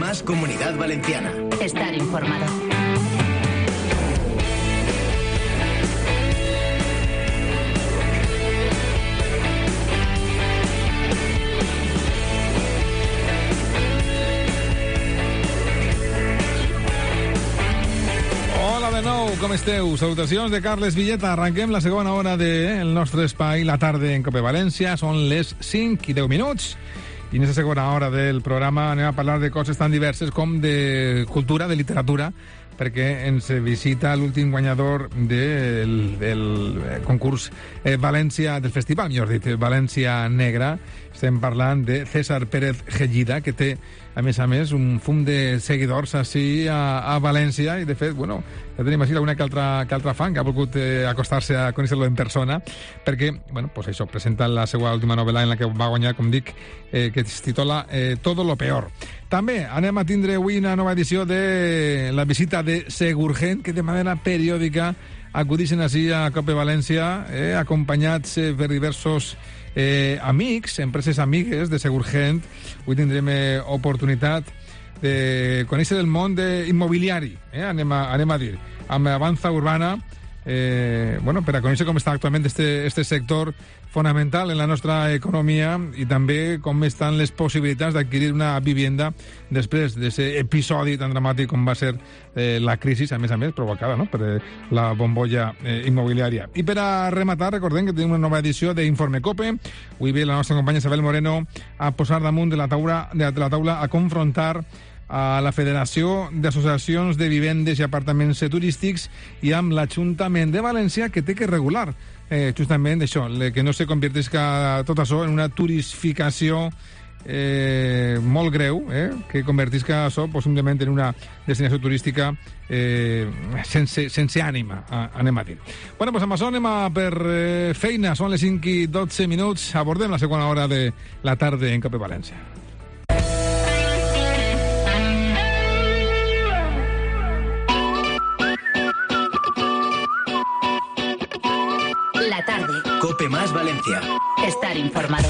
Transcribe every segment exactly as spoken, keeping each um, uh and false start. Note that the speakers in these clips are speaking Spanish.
más Comunidad Valenciana. Estar informado. De nou, com esteu? Salutacions de Carles Villeta. Arrenquem la segona hora del nostre espai, la tarda en Cope València. Són les cinc i deu minuts. I en aquesta segona hora del programa anem a parlar de coses tan diverses com de cultura, de literatura, perquè ens visita l'últim guanyador del, del concurs eh, València, del festival, millor dit, València Negra. Estem parlant de César Pérez Gellida, que té, a més a més, un fum de seguidors així a, a València, i de fet, bueno, ja tenim així alguna que altra, que altra fan que ha volgut eh, acostar-se a conèixer-lo en persona, perquè, bueno, pues això, presenta la seva última novel·la en la que va guanyar, com dic, eh, que es titula eh, Todo lo peor. També anem a tindre avui una nova edició de la visita de Segurgent, que de manera periòdica acudixen així a Cope València, eh, acompanyats eh, per diversos Eh, amics, empreses amigues de Segurgent. Avui tindrem eh, oportunitat de conèixer el món de immobiliari, eh? anem, a, anem a dir, amb Avanza Urbana, eh, bueno, per a conèixer com està actualment este, este sector fonamental en la nostra economia, i també com estan les possibilitats d'adquirir una vivienda després d'aquest episodi tan dramàtic com va ser eh, la crisi, a més a més, provocada, no?, per eh, la bombolla eh, immobiliària. I per a rematar, recordem que tenim una nova edició d'Informe Cope. Avui ve la nostra companya Isabel Moreno a posar damunt de la taula, de la taula a confrontar a la Federació d'Associacions de Vivendes i Apartaments Turístics i amb l'Ajuntament de València, que té que regular eh, justament això, que no se convertisca tot això en una turistificació eh, molt greu, eh, que convertisca això possiblement en una destinació turística eh, sense, sense ànima, a, anem a dir. Bueno, doncs amb això anem a per eh, feina. Són les cinc i dotze minuts. Abordem la segona hora de la tarda en Cope València. La tarde. Cope Más Valencia. Estar informado.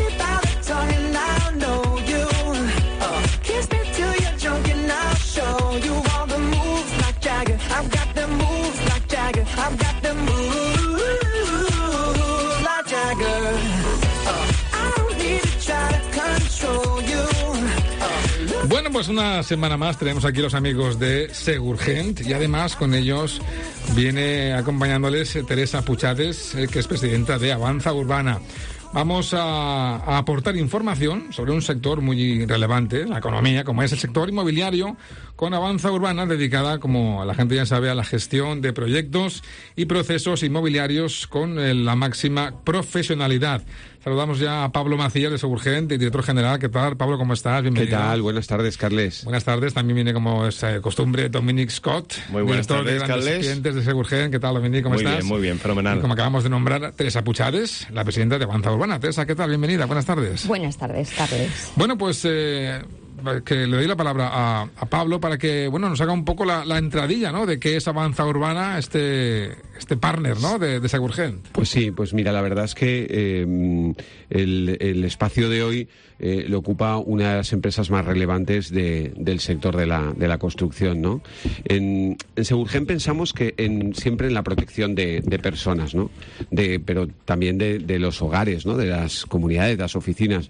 Bueno, pues una semana más tenemos aquí los amigos de Segurgent, y además con ellos viene acompañándoles Teresa Puchades, eh, que es presidenta de Avanza Urbana. Vamos a, a aportar información sobre un sector muy relevante en la economía, como es el sector inmobiliario, con Avanza Urbana, dedicada, como la gente ya sabe, a la gestión de proyectos y procesos inmobiliarios con eh, la máxima profesionalidad. Saludamos ya a Pablo Macías de Segurgent, director general. ¿Qué tal, Pablo? ¿Cómo estás? Bienvenido. ¿Qué tal? Buenas tardes, Carles. Buenas tardes. También viene, como es eh, costumbre, Dominic Scott. Muy buenas tardes, de Carles. Clientes de Segurgent. ¿Qué tal, Dominic? ¿Cómo muy estás? Muy bien, muy bien, fenomenal. Y como acabamos de nombrar, Teresa Puchades, la presidenta de Avanza Urbana. Teresa, ¿qué tal? Bienvenida. Buenas tardes. Buenas tardes, Carles. Bueno, pues eh, que le doy la palabra a, a Pablo para que, bueno, nos haga un poco la, la entradilla, ¿no?, de qué es Avanza Urbana, este, este partner, ¿no?, de, de Segurgent. Pues sí, pues mira, la verdad es que eh, el, el espacio de hoy eh, lo ocupa una de las empresas más relevantes de, del sector de la, de la construcción, ¿no? En, en Segurgent pensamos que en, siempre en la protección de, de personas, ¿no?, de, pero también de, de los hogares, ¿no?, de las comunidades, de las oficinas.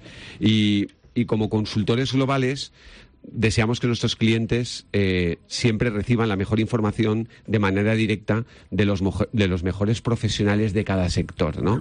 Y Y como consultores globales deseamos que nuestros clientes eh, siempre reciban la mejor información de manera directa de los, de los mejores profesionales de cada sector, ¿no?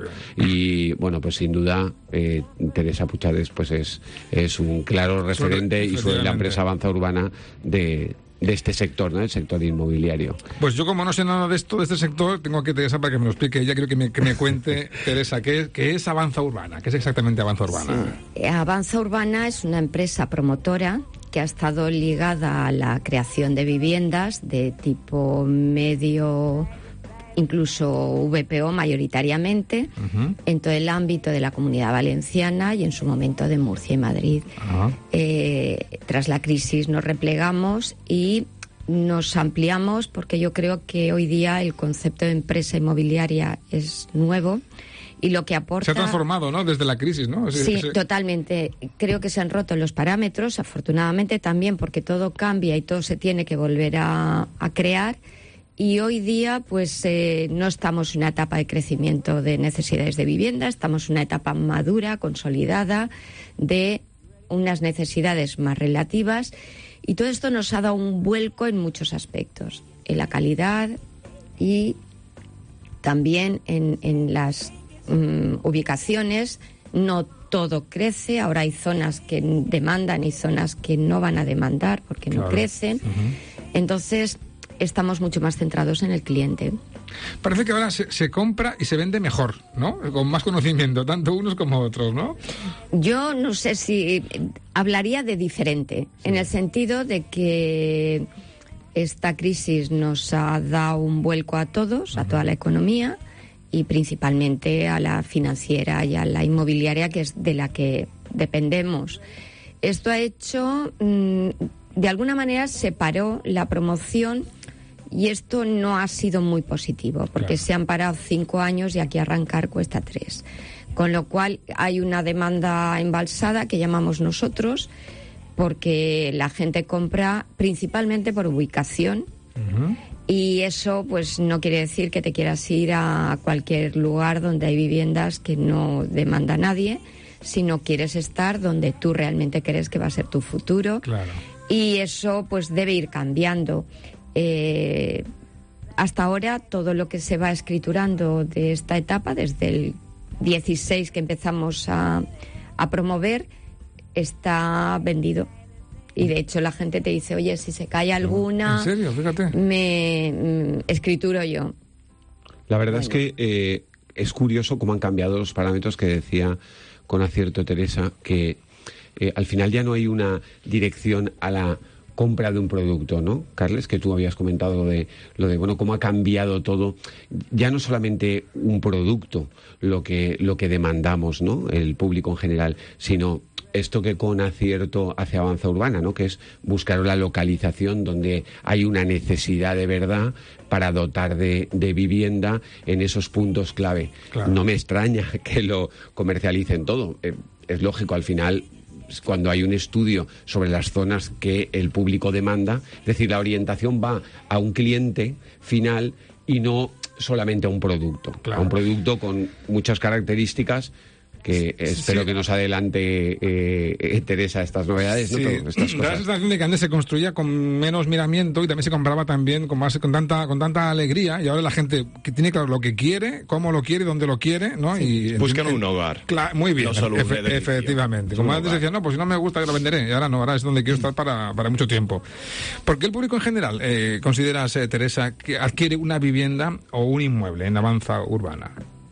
Y bueno, pues sin duda eh, Teresa Puchades pues es, es un claro referente y sobre la empresa Avanza Urbana de... de este sector, ¿no?, el sector inmobiliario. Pues yo, como no sé nada de esto, de este sector, tengo que Teresa para que me lo explique ella. Quiero que me, que me cuente, Teresa, ¿qué, ¿qué es Avanza Urbana? ¿Qué es exactamente Avanza Urbana? Sí. Avanza Urbana es una empresa promotora que ha estado ligada a la creación de viviendas de tipo medio, incluso V P O mayoritariamente, uh-huh, en todo el ámbito de la Comunidad Valenciana y en su momento de Murcia y Madrid. Uh-huh. Eh, tras la crisis nos replegamos y nos ampliamos, porque yo creo que hoy día el concepto de empresa inmobiliaria es nuevo Y lo que aporta... Se ha transformado, ¿no? Desde la crisis, ¿no? Ese, sí, ese... totalmente. Creo que se han roto los parámetros, afortunadamente también, porque todo cambia y todo se tiene que volver a, a crear. Y hoy día, pues, eh, no estamos en una etapa de crecimiento de necesidades de vivienda, estamos en una etapa madura, consolidada, de unas necesidades más relativas. Y todo esto nos ha dado un vuelco en muchos aspectos, en la calidad y también en, en las um, ubicaciones. No todo crece, ahora hay zonas que demandan y zonas que no van a demandar porque claro. no crecen. Uh-huh. Entonces, estamos mucho más centrados en el cliente. Parece que ahora se, se compra y se vende mejor, ¿no? Con más conocimiento, tanto unos como otros, ¿no? Yo no sé si hablaría de diferente, sí. en el sentido de que esta crisis nos ha dado un vuelco a todos, uh-huh. a toda la economía y principalmente a la financiera y a la inmobiliaria, que es de la que dependemos. Esto ha hecho, mmm, de alguna manera, separó la promoción. Y esto no ha sido muy positivo, porque claro. se han parado cinco años y aquí arrancar cuesta tres. Con lo cual hay una demanda embalsada que llamamos nosotros, porque la gente compra principalmente por ubicación. Uh-huh. Y eso pues no quiere decir que te quieras ir a cualquier lugar donde hay viviendas que no demanda nadie, sino quieres estar donde tú realmente crees que va a ser tu futuro. Claro. Y eso pues debe ir cambiando. Eh, hasta ahora todo lo que se va escriturando de esta etapa, desde el dieciséis que empezamos a, a promover, está vendido. Y de hecho la gente te dice, oye, si se cae alguna, ¿en serio? Fíjate. me mm, escrituro yo. La verdad bueno. es que eh, es curioso cómo han cambiado los parámetros que decía con acierto Teresa, que eh, al final ya no hay una dirección a la compra de un producto, ¿no, Carles? Que tú habías comentado de lo de, bueno, cómo ha cambiado todo. Ya no solamente un producto lo que, lo que demandamos, ¿no?, el público en general, sino esto que con acierto hace Avanza Urbana, ¿no?, que es buscar la localización donde hay una necesidad de verdad para dotar de, de vivienda en esos puntos clave. Claro. No me extraña que lo comercialicen todo. Eh, es lógico, al final, cuando hay un estudio sobre las zonas que el público demanda, es decir, la orientación va a un cliente final y no solamente a un producto, claro. a un producto con muchas características que espero sí. que nos adelante eh, eh, Teresa estas novedades, sí. ¿no? Todo, estas cosas. Da la sensación de que antes se construía con menos miramiento y también se compraba también con más con tanta con tanta alegría, y ahora la gente que tiene claro lo que quiere, cómo lo quiere, dónde lo quiere, ¿no? Sí. Y buscan un hogar. Claro, muy bien, no solo un efe, efectivamente. Como antes decían, no, pues si no me gusta que lo venderé, y ahora no, ahora es donde quiero estar para, para mucho tiempo. ¿Por qué el público en general eh, consideras, eh, Teresa, que adquiere una vivienda o un inmueble en Avanza Urbana?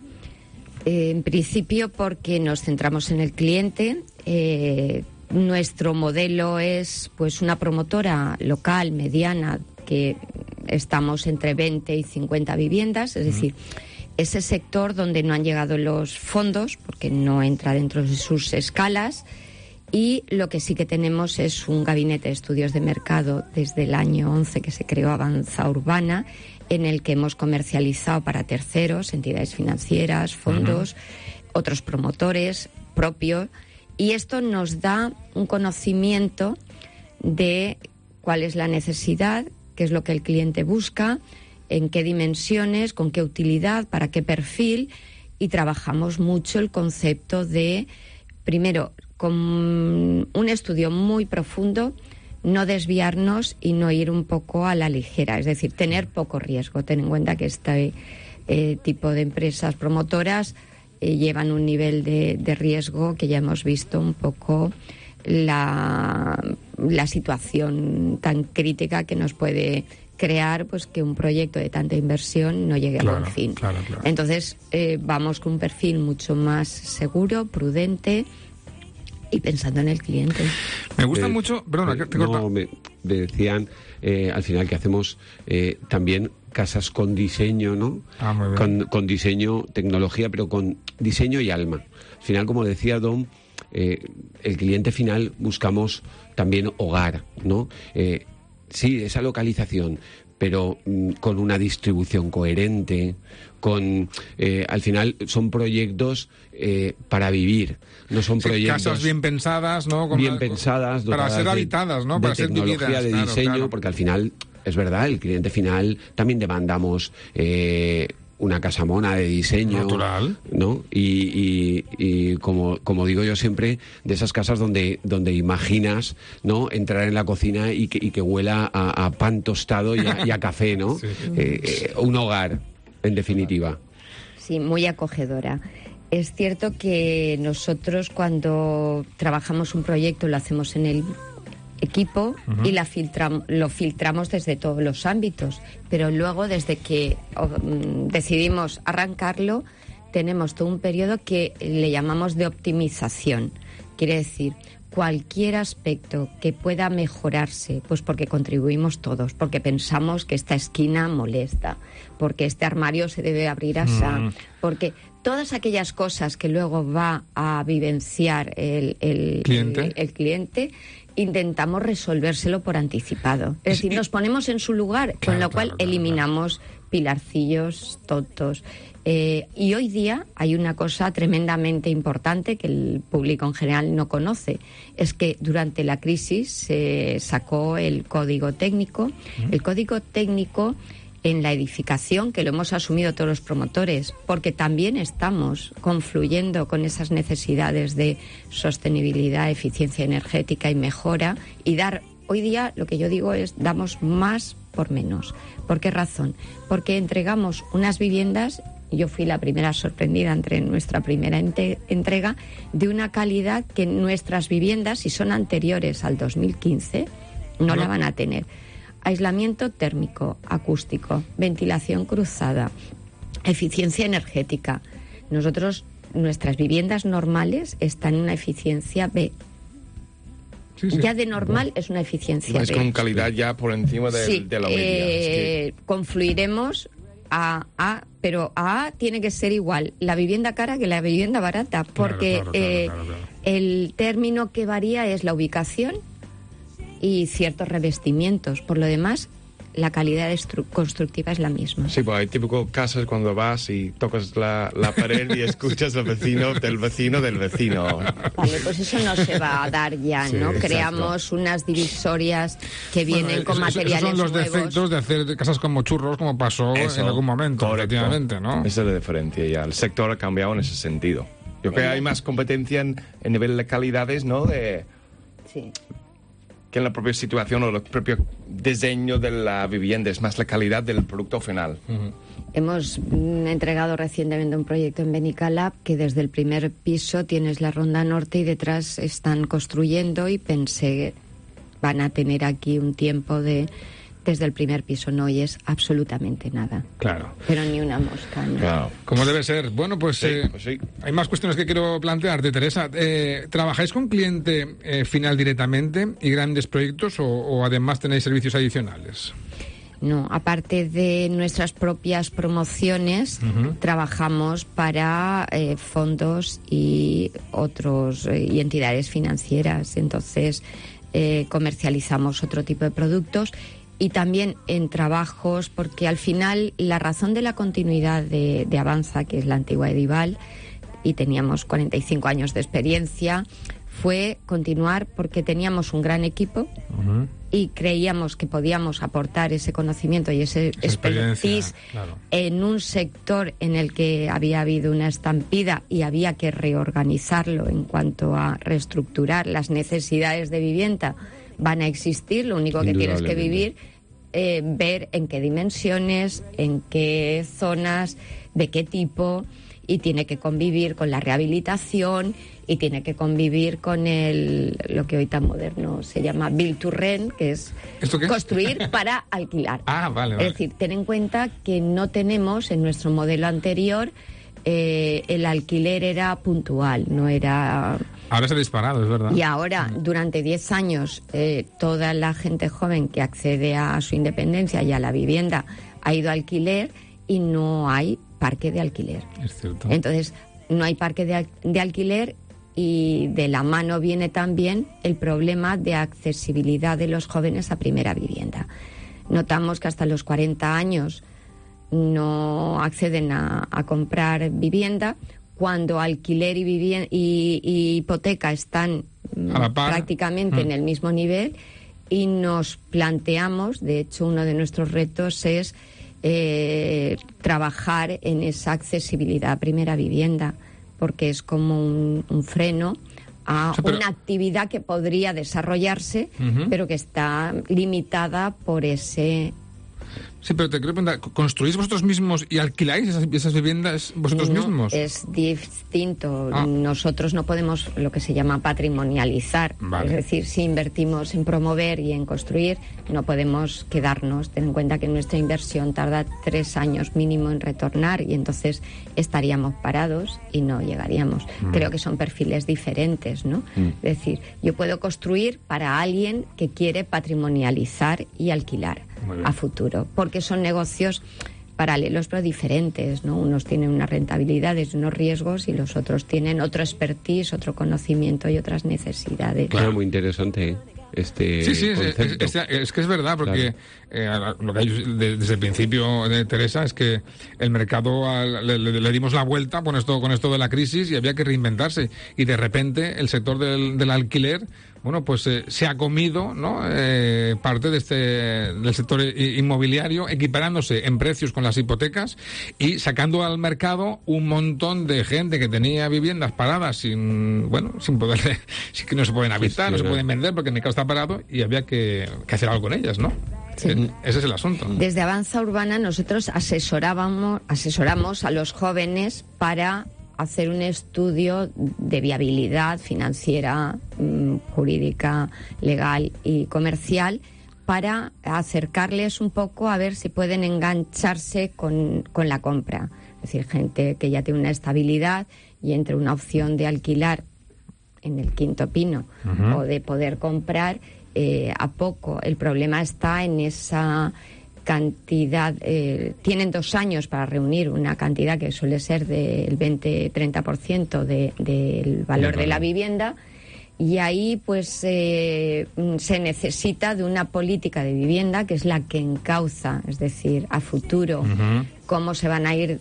Eh, en principio porque nos centramos en el cliente. Eh, nuestro modelo es pues una promotora local, mediana, que estamos entre veinte y cincuenta viviendas, es uh-huh. decir, ese sector donde no han llegado los fondos, porque no entra dentro de sus escalas, y lo que sí que tenemos es un gabinete de estudios de mercado desde el año once que se creó Avanza Urbana, en el que hemos comercializado para terceros, entidades financieras, fondos, uh-huh. otros promotores propios, y esto nos da un conocimiento de cuál es la necesidad, qué es lo que el cliente busca, en qué dimensiones, con qué utilidad, para qué perfil, y trabajamos mucho el concepto de, primero, con un estudio muy profundo, no desviarnos y no ir un poco a la ligera, es decir, tener poco riesgo. Ten en cuenta que este eh, tipo de empresas promotoras eh, llevan un nivel de, de riesgo que ya hemos visto un poco la, la situación tan crítica que nos puede crear, pues que un proyecto de tanta inversión no llegue claro, a buen fin. Claro, claro. Entonces eh, vamos con un perfil mucho más seguro, prudente, y pensando en el cliente. Me gusta eh, mucho... Perdona, eh, te no, corta. me, me decían al eh, final que hacemos eh, también casas con diseño, ¿no? Ah, muy bien. Con, con diseño, tecnología, pero con diseño y alma. Al final, como decía Dom, eh, el cliente final buscamos también hogar, ¿no? Eh, sí, esa localización, pero mm, con una distribución coherente, con eh, al final son proyectos eh, para vivir, no son Sí, proyectos casas bien pensadas, ¿no? Con bien la- pensadas, para dotadas ser de- habitadas, ¿no? de Para ser tecnología, vividas, de claro, diseño, claro. porque al final es verdad, el cliente final también demandamos eh, una casa mona de diseño, Natural. ¿no? Y, y- y como, como digo yo siempre, de esas casas donde, donde imaginas, ¿no? Entrar en la cocina y que, y que huela a, a pan tostado y a, y a café, ¿no? Sí. Eh, eh, un hogar, en definitiva. Sí, muy acogedora. Es cierto que nosotros cuando trabajamos un proyecto lo hacemos en el equipo uh-huh. y la filtram- lo filtramos desde todos los ámbitos, pero luego desde que um, decidimos arrancarlo tenemos todo un periodo que le llamamos de optimización. Quiere decir, cualquier aspecto que pueda mejorarse, pues porque contribuimos todos, porque pensamos que esta esquina molesta, porque este armario se debe abrir así, mm. porque todas aquellas cosas que luego va a vivenciar el, el, ¿Cliente? el, el cliente, intentamos resolvérselo por anticipado. Es decir, nos ponemos en su lugar, claro, con lo cual claro, claro, eliminamos claro. pilarcillos tontos. Eh, y hoy día hay una cosa tremendamente importante que el público en general no conoce, es que durante la crisis se sacó el código técnico. Uh-huh. El código técnico en la edificación, que lo hemos asumido todos los promotores, porque también estamos confluyendo con esas necesidades de sostenibilidad, eficiencia energética y mejora, y dar, hoy día lo que yo digo es, damos más por menos. ¿Por qué razón? Porque entregamos unas viviendas, yo fui la primera sorprendida entre nuestra primera ente- entrega, de una calidad que nuestras viviendas, si son anteriores al dos mil quince, no, no. la van a tener. Aislamiento térmico, acústico, ventilación cruzada, eficiencia energética. Nosotros, nuestras viviendas normales están en una eficiencia B. Sí, sí. Ya de normal es una eficiencia es B. Es con calidad ya por encima de, sí, de la media. Eh, es que... Confluiremos a A, pero a A tiene que ser igual la vivienda cara que la vivienda barata, porque claro, claro, eh, claro, claro, claro. el término que varía es la ubicación y ciertos revestimientos. Por lo demás, la calidad estru- constructiva es la misma. Sí, pues hay típico casas cuando vas y tocas la, la pared y escuchas al vecino del vecino del vecino. Vale, pues eso no se va a dar ya, sí, ¿no? exacto. Creamos unas divisorias que vienen bueno, con eso, materiales esos son los nuevos. defectos de hacer casas como churros, como pasó eso, en algún momento, correcto. efectivamente, ¿no? Esa es la diferencia ya. El sector ha cambiado en ese sentido. Yo creo que hay más competencia en, en nivel de calidades, ¿no? De... Sí. que en la propia situación o el propio diseño de la vivienda, es más la calidad del producto final. Uh-huh. Hemos mm, entregado recientemente un proyecto en Benicalap que desde el primer piso tienes la ronda norte y detrás están construyendo y pensé van a tener aquí un tiempo de desde el primer piso, no oyes absolutamente nada. Claro. Pero ni una mosca, ¿no? Claro. Como debe ser. Bueno, pues, Sí, eh, pues sí. hay más cuestiones que quiero plantearte, Teresa. Eh, ¿Trabajáis con cliente eh, final directamente y grandes proyectos o, o además tenéis servicios adicionales? No, aparte de nuestras propias promociones, uh-huh. trabajamos para eh, fondos y otros eh, y entidades financieras. Entonces, eh, comercializamos otro tipo de productos. Y también en trabajos, porque al final la razón de la continuidad de, de Avanza, que es la antigua Edival, y teníamos cuarenta y cinco años de experiencia, fue continuar porque teníamos un gran equipo uh-huh. y creíamos que podíamos aportar ese conocimiento y ese expertise claro. en un sector en el que había habido una estampida y había que reorganizarlo en cuanto a reestructurar las necesidades de vivienda. Van a existir, lo único que tienes que vivir, eh, ver en qué dimensiones, en qué zonas, de qué tipo, y tiene que convivir con la rehabilitación y tiene que convivir con el lo que hoy tan moderno se llama build to rent, que es ¿Esto qué? construir para alquilar. Ah, vale, vale. Es decir, ten en cuenta que no tenemos en nuestro modelo anterior eh, el alquiler era puntual, no era... Ahora se ha disparado, es verdad. Y ahora, durante diez años, eh, toda la gente joven que accede a su independencia y a la vivienda ha ido a alquiler y no hay parque de alquiler. Es cierto. Entonces, no hay parque de, al- de alquiler y de la mano viene también el problema de accesibilidad de los jóvenes a primera vivienda. notamos que hasta los cuarenta años no acceden a, a comprar vivienda, cuando alquiler y, vivien- y, y hipoteca están A la par. prácticamente Mm. en el mismo nivel, y nos planteamos, de hecho uno de nuestros retos es eh, trabajar en esa accesibilidad a primera vivienda, porque es como un, un freno a O sea, pero- una actividad que podría desarrollarse, Ujú. pero que está limitada por ese... Sí, pero te quiero preguntar, ¿construís vosotros mismos y alquiláis esas, esas viviendas vosotros No, mismos? es distinto. Ah. Nosotros no podemos lo que se llama patrimonializar. Vale. Es decir, si invertimos en promover y en construir, no podemos quedarnos. Ten en cuenta que nuestra inversión tarda tres años mínimo en retornar, y entonces estaríamos parados y no llegaríamos. Mm. Creo que son perfiles diferentes, ¿no? Es decir, yo puedo construir para alguien que quiere patrimonializar y alquilar Muy bien. a futuro, porque son negocios paralelos pero diferentes, ¿no? Unos tienen unas rentabilidades y unos riesgos, y los otros tienen otro expertise, otro conocimiento y otras necesidades. Claro, muy interesante, ¿eh? Este Sí, sí, es, es- concepto. es- es que es verdad, porque eh, lo que hay de- desde el principio de Teresa es que el mercado al- le, le- le dimos la vuelta con esto, con esto de la crisis, y había que reinventarse. Y de repente el sector del, del alquiler, bueno, pues eh, se ha comido, ¿no? Eh, parte de este del sector i- inmobiliario, equiparándose en precios con las hipotecas y sacando al mercado un montón de gente que tenía viviendas paradas sin, bueno, sin poder, sí que no se pueden habitar, no se Gestionar. pueden vender porque el mercado está parado, y había que, que hacer algo con ellas, ¿no? Sí. Eh, Ese es el asunto. Desde Avanza Urbana nosotros asesorábamos, asesoramos a los jóvenes para hacer un estudio de viabilidad financiera, mm, jurídica, legal y comercial, para acercarles un poco a ver si pueden engancharse con, con la compra. Es decir, gente que ya tiene una estabilidad y entre una opción de alquilar en el Quinto Pino Ujú. o de poder comprar eh, a poco. El problema está en esa cantidad. Eh, tienen dos años para reunir una cantidad que suele ser del veinte treinta por ciento de, del valor de la vivienda, y ahí pues eh, mm, se necesita de una política de vivienda que es la que encauza, es decir, a futuro, Ujú. cómo se van a ir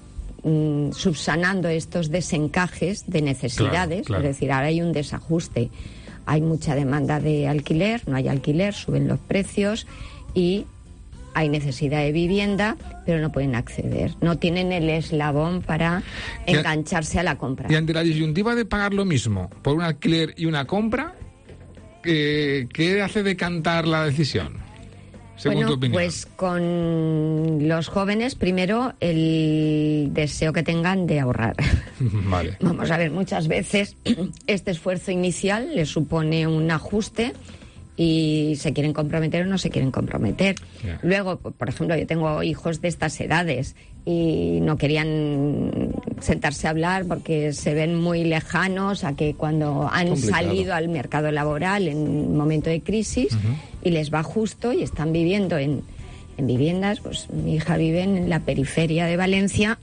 mm, subsanando estos desencajes de necesidades. Claro, claro. Es decir, ahora hay un desajuste. Hay mucha demanda de alquiler, no hay alquiler, suben los precios y hay necesidad de vivienda, pero no pueden acceder. No tienen el eslabón para Y a- engancharse a la compra. Y ante la disyuntiva de pagar lo mismo por un alquiler y una compra, ¿qué, qué hace decantar la decisión? Según Bueno, tu opinión. pues con los jóvenes, primero el deseo que tengan de ahorrar. Vale. Vamos a ver, muchas veces este esfuerzo inicial les supone un ajuste y se quieren comprometer o no se quieren comprometer. Ya. Luego, p- por ejemplo, yo tengo hijos de estas edades y no querían sentarse a hablar porque se ven muy lejanos a que cuando han Complicado. salido al mercado laboral en un momento de crisis y les va justo y están viviendo en, en viviendas. Pues mi hija vive en la periferia de Valencia.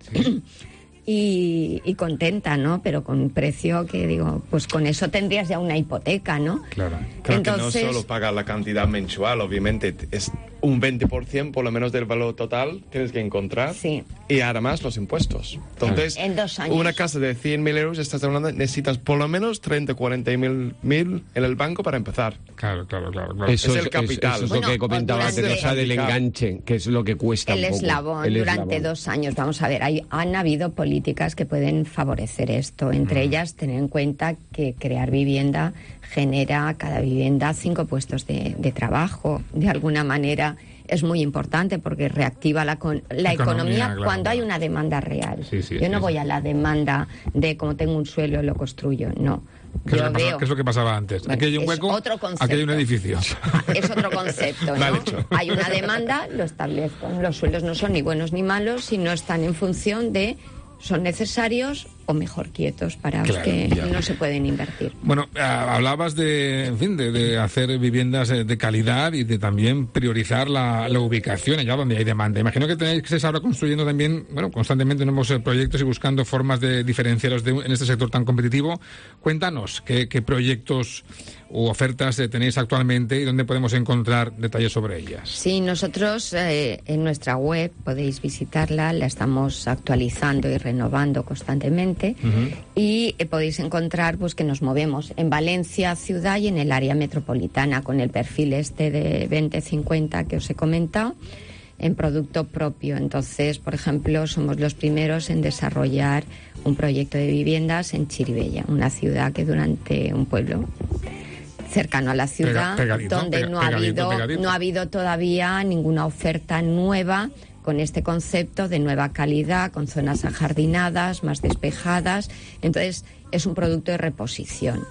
Y, y contenta, ¿no? Pero con un precio que digo, pues con eso tendrías ya una hipoteca, ¿no? Claro. Creo Entonces- que no solo pagar la cantidad mensual, obviamente es un veinte por ciento por lo menos del valor total tienes que encontrar. Sí. Y además los impuestos. Entonces, En dos años. una casa de cien mil euros, estás hablando, necesitas por lo menos treinta, cuarenta mil mil en el banco para empezar. Claro, claro, claro. claro. Eso Es es, el capital. eso es Bueno, lo que comentaba durante- Teresa del enganche, que es lo que cuesta El un poco. eslabón El durante eslabón. dos años. Vamos a ver, hay, han habido políticas que pueden favorecer esto. Entre ellas, tener en cuenta que crear vivienda genera cada vivienda cinco puestos de, de trabajo. De alguna manera es muy importante porque reactiva la, con- la Economía, economía, claro, cuando claro. hay una demanda real. Sí, sí, Yo sí, no sí. voy a la demanda de como tengo un suelo lo construyo, no. ¿Qué es, Yo lo que pasaba, veo- qué es lo que pasaba antes? Bueno, aquí hay un es hueco, otro concepto. aquí hay un edificio. Es otro concepto, ¿no? Mal hecho. Hay una demanda, lo establezco. Los sueldos no son ni buenos ni malos, sino están en función de son necesarios o mejor quietos, parados, Claro, que ya. no se pueden invertir. Bueno, ah, hablabas de, en fin, de, de hacer viviendas eh, de calidad y de también priorizar la, la ubicación allá donde hay demanda. Imagino que tenéis que estar ahora construyendo también, bueno, constantemente nuevos eh, proyectos y buscando formas de diferenciaros de, en este sector tan competitivo. Cuéntanos qué, qué proyectos u ofertas eh, tenéis actualmente y dónde podemos encontrar detalles sobre ellas. Sí, nosotros eh, en nuestra web podéis visitarla, la estamos actualizando y renovando constantemente. Uh-huh. Y eh, podéis encontrar pues que nos movemos en Valencia ciudad y en el área metropolitana con el perfil este de veinte cincuenta que os he comentado en producto propio. Entonces, por ejemplo, somos los primeros en desarrollar un proyecto de viviendas en Chirivella, una ciudad que durante un pueblo cercano a la ciudad, Pega, pegadito, donde pega, no ha pegadito, habido pegadito. no ha habido todavía ninguna oferta nueva con este concepto de nueva calidad, con zonas ajardinadas, más despejadas. Entonces, es un producto de reposición.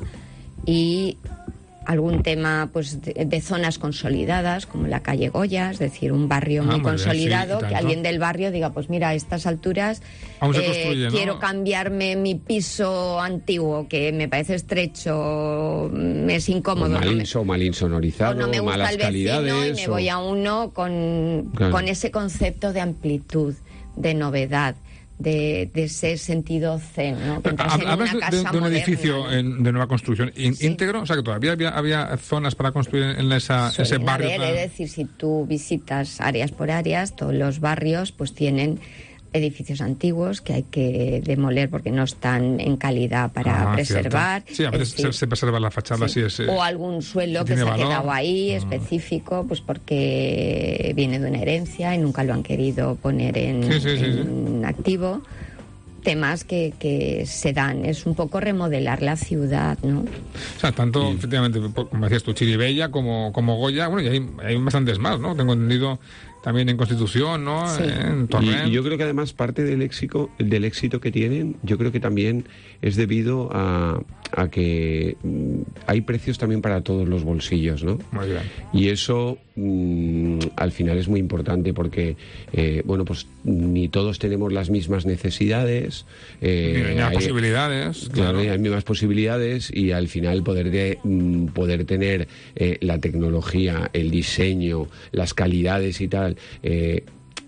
Y algún tema pues de, de zonas consolidadas, como la calle Goya, es decir, un barrio ah, muy muy consolidado, bien, sí, que alguien del barrio diga, pues mira, a estas alturas eh, quiero ¿no? cambiarme mi piso antiguo, que me parece estrecho, me es incómodo. O mal, no me, o mal insonorizado, o no me gusta malas el vecino calidades. Y me o... voy a uno con, claro. con ese concepto de amplitud, de novedad. De, de ese sentido zen, ¿no? Que entras en Hablas una casa de, de un moderna, edificio ¿no? en, de nueva construcción in, sí. íntegro, o sea que todavía había, había zonas para construir en esa, ese barrio. Haber, es decir, si tú visitas áreas por áreas, todos los barrios pues tienen edificios antiguos que hay que demoler porque no están en calidad para ah, preservar. Cierto. Sí, a veces se, se preserva la fachada. Sí. Si es, o algún suelo si que se valor. ha quedado ahí, específico, pues porque viene de una herencia y nunca lo han querido poner en, sí, sí, sí, en sí. activo. Temas que, que se dan, es un poco remodelar la ciudad, ¿no? O sea, tanto, sí. efectivamente, como decías tú, Chirivella como, como Goya, bueno, y hay, hay bastantes más, ¿no? Tengo entendido también en Constitución, ¿no? Sí. En Torrent. Y, y yo creo que además parte del éxito, del éxito que tienen, yo creo que también es debido a, a que mm, hay precios también para todos los bolsillos, ¿no? Muy bien. Y eso mm, al final es muy importante porque, eh, bueno, pues ni todos tenemos las mismas necesidades. Eh, ni hay posibilidades. Claro, claro. hay mismas posibilidades y al final poder, de, mm, poder tener eh, la tecnología, el diseño, las calidades y tal, Eh,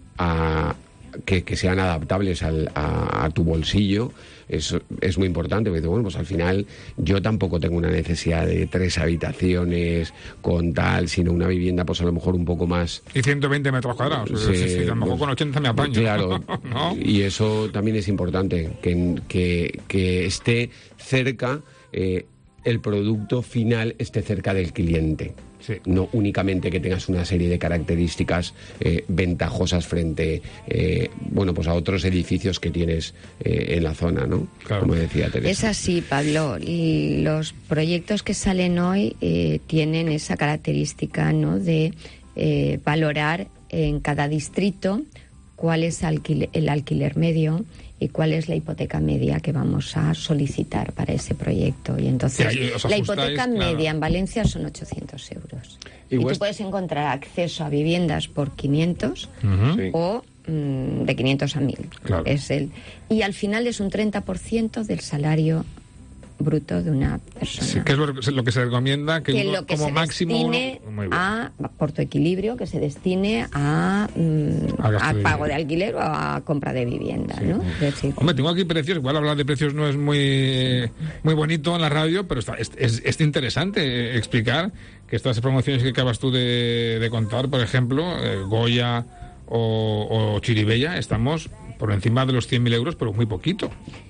a, que, que sean adaptables al, a, a tu bolsillo es, es muy importante, porque bueno, pues al final yo tampoco tengo una necesidad de tres habitaciones con tal, sino una vivienda pues a lo mejor un poco más... Y ciento veinte metros cuadrados, sí, sí, sí, a lo mejor pues, con ochenta me apaño. Claro, ¿no? Y eso también es importante, que, que, que esté cerca, eh, el producto final esté cerca del cliente. Sí. No únicamente que tengas una serie de características eh, ventajosas frente eh, bueno, pues a otros edificios que tienes eh, en la zona, ¿no? Claro. Como decía Teresa. Es así, Pablo. Y los proyectos que salen hoy eh, tienen esa característica, ¿no? De eh, valorar en cada distrito cuál es alquiler, el alquiler medio y cuál es la hipoteca media que vamos a solicitar para ese proyecto. Y entonces, sí, la hipoteca claro. media en Valencia son ochocientos euros. Y, y West... tú puedes encontrar acceso a viviendas por quinientos uh-huh. sí. o mm, de quinientos a mil. Claro. Es el, y al final es un treinta por ciento del salario bruto de una persona. Sí, que es lo, lo que se recomienda, que, que uno, lo que como se máximo destine uno, muy bien. a, por tu equilibrio, que se destine a, mm, A gasto a de pago dinero. de alquiler o a compra de vivienda, Sí. ¿no? Es decir, Hombre, tengo aquí precios, igual hablar de precios no es muy muy bonito en la radio, pero está, es, es, es interesante explicar que estas promociones que acabas tú de, de contar, por ejemplo, eh, Goya o, o Chirivella, estamos por encima de los cien mil euros, pero muy poquito.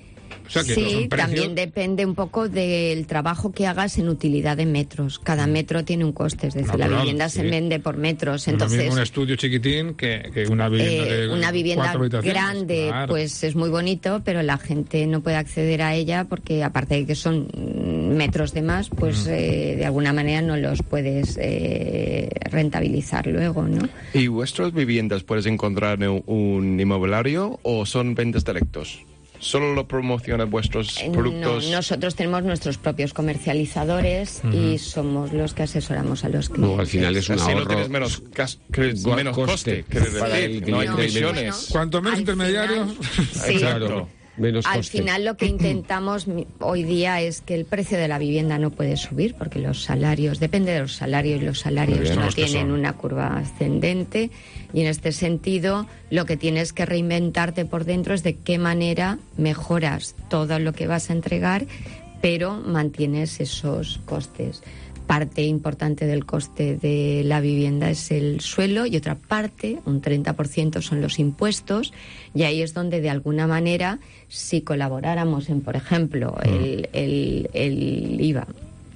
O sea que sí, son precios... también depende un poco del trabajo que hagas en utilidad de metros. Cada metro tiene un coste, es decir, Natural, la vivienda sí. se vende por metros. No es lo Entonces, mismo un estudio chiquitín que, que una vivienda eh, de una vivienda cuatro habitaciones. grande, Claro. pues es muy bonito, pero la gente no puede acceder a ella porque, aparte de que son metros de más, pues Mm. eh, de alguna manera no los puedes eh, rentabilizar luego, ¿no? ¿Y vuestras viviendas puedes encontrar en un inmobiliario o son ventas directos? ¿Solo lo promocionan vuestros Eh, productos? No, nosotros tenemos nuestros propios comercializadores Ujú. y somos los que asesoramos a los clientes. No, al final es un Así no ahorro. tienes menos, cas- que- Go- menos coste coste. quiere para decir, el no hay cliente. comisiones. Bueno, Cuanto menos al intermediarios... final- Sí. Exacto. Menos al coste. final lo que intentamos hoy día es que el precio de la vivienda no puede subir porque los salarios, depende de los salarios, y los salarios bien, no los que tienen son. una curva ascendente, y en este sentido lo que tienes que reinventarte por dentro es de qué manera mejoras todo lo que vas a entregar, pero mantienes esos costes. Parte importante del coste de la vivienda es el suelo y otra parte, un treinta por ciento, son los impuestos, y ahí es donde de alguna manera, si colaboráramos en, por ejemplo, el, el, el I V A,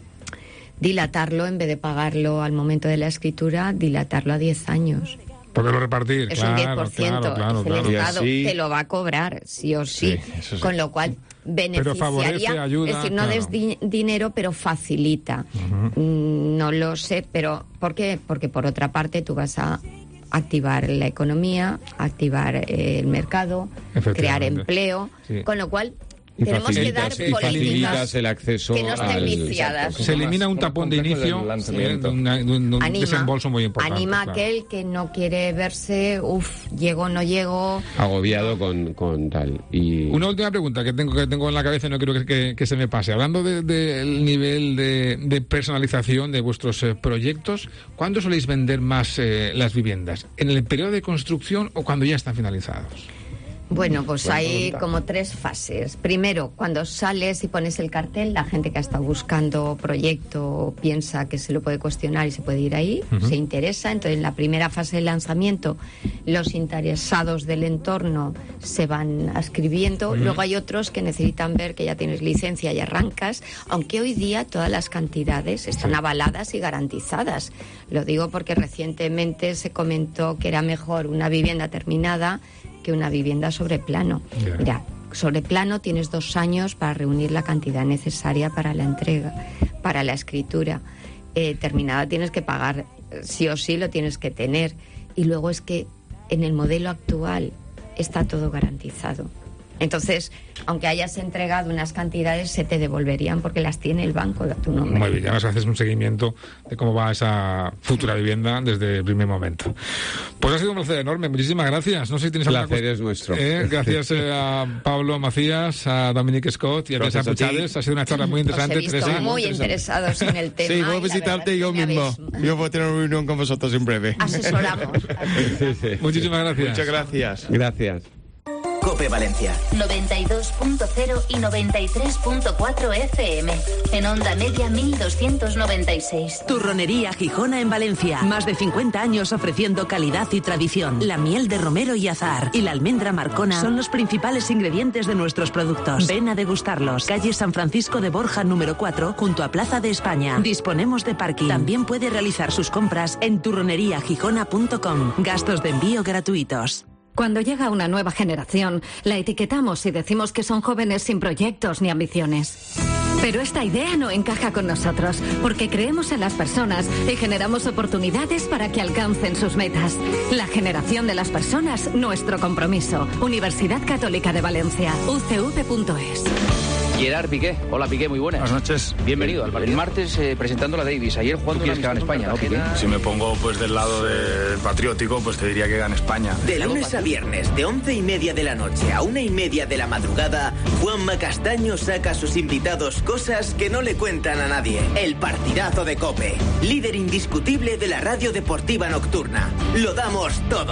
dilatarlo en vez de pagarlo al momento de la escritura, dilatarlo a diez años. Poderlo repartir, Es claro, un diez por ciento. claro, claro, el claro. Estado Y así- te lo va a cobrar, sí o sí. Sí, eso sí. Con lo cual beneficiaría, favorece, ayuda, es decir, no claro. des di- dinero, pero facilita. Mm, No lo sé, pero ¿por qué? Porque por otra parte tú vas a activar la economía, activar eh, el mercado, Efectivamente. crear empleo, Sí. con lo cual Y tenemos que dar facilitas, y políticas facilitas el acceso que no estén al... viciadas. Se elimina un tapón de complejo del inicio, lanzamiento. eh, de, una- de un, de un Anima, desembolso muy importante. anima a claro. aquel que no quiere verse, uff, llego, no llego. agobiado con, con tal. Y Una última pregunta que tengo que tengo en la cabeza y no quiero que, que- que se me pase. Hablando del de, del nivel de, de personalización de vuestros eh, proyectos, ¿cuándo soléis vender más eh, las viviendas? ¿En el periodo de construcción o cuando ya están finalizados? Bueno, pues hay como tres fases. Primero, cuando sales y pones el cartel, la gente que ha estado buscando proyecto piensa que se lo puede cuestionar y se puede ir ahí, se interesa. Entonces, en la primera fase del lanzamiento, los interesados del entorno se van ascribiendo. Luego hay otros que necesitan ver que ya tienes licencia y arrancas, aunque hoy día todas las cantidades están avaladas y garantizadas. Lo digo porque recientemente se comentó que era mejor una vivienda terminada que una vivienda sobre plano. Ya. Mira, sobre plano tienes dos años para reunir la cantidad necesaria para la entrega, para la escritura. Eh, terminada tienes que pagar, sí o sí lo tienes que tener. Y luego es que en el modelo actual está todo garantizado. Entonces, aunque hayas entregado unas cantidades, se te devolverían porque las tiene el banco a tu nombre. Muy bien, ya nos haces un seguimiento de cómo va esa futura vivienda desde el primer momento. Pues ha sido un placer enorme, muchísimas gracias. No sé si tienes alguna placer cosa- es nuestro. Eh, gracias eh, a Pablo Macías, a Dominique Scott y a Teresa Gracias a ti. Puchades. Ha sido una charla muy Os he interesante, visto Teresa. muy interesados en el tema. Sí, y voy a la visitarte verdad yo es que me mismo. habéis- Yo voy a tener una reunión con vosotros en breve. Asesoramos. Muchísimas gracias. Muchas gracias. gracias. Cope Valencia. noventa y dos punto cero y noventa y tres punto cuatro F M. En onda media mil doscientos noventa y seis. Turronería Gijona en Valencia. Más de cincuenta años ofreciendo calidad y tradición. La miel de romero y azahar y la almendra marcona son los principales ingredientes de nuestros productos. Ven a degustarlos. Calle San Francisco de Borja número cuatro, junto a Plaza de España. Disponemos de parking. También puede realizar sus compras en turronería gijona punto com. Gastos de envío gratuitos. Cuando llega una nueva generación, la etiquetamos y decimos que son jóvenes sin proyectos ni ambiciones. Pero esta idea no encaja con nosotros, porque creemos en las personas y generamos oportunidades para que alcancen sus metas. La generación de las personas, nuestro compromiso. Universidad Católica de Valencia, u c v punto es. Gerard Piqué. Hola Piqué, muy buenas. Buenas noches. Bienvenido al El martes eh, presentando la Davis. Ayer jugando quieres que gane España, ¿no, Piqué? Si me pongo pues del lado del patriótico, pues te diría que gana España. De lunes a viernes, de once y media de la noche a una y media de la madrugada, Juanma Castaño saca a sus invitados cosas que no le cuentan a nadie. El partidazo de COPE, líder indiscutible de la radio deportiva nocturna. Lo damos todo.